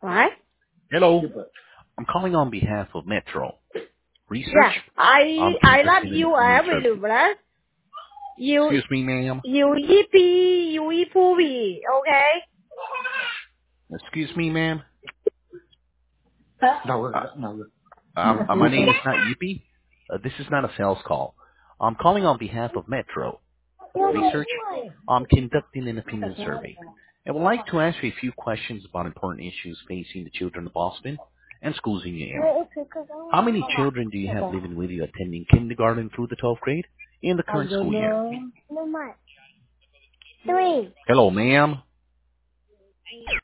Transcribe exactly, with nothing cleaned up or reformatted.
What? Hello. I'm calling on behalf of Metro Yeah, Research. I I'm I love conducting an you opinion survey. everywhere. You Excuse me, ma'am. you yippee, you yippee, okay? Excuse me, ma'am. No, Uh, no. um, uh, my name is not Yippee. Uh, this is not a sales call. I'm calling on behalf of Metro Research. I'm conducting an opinion survey. I would like to ask you a few questions about important issues facing the children of Boston and schools in your area. How many children do you have living with you attending kindergarten through the twelfth grade in the I current don't school year? know. Three. Hello, ma'am.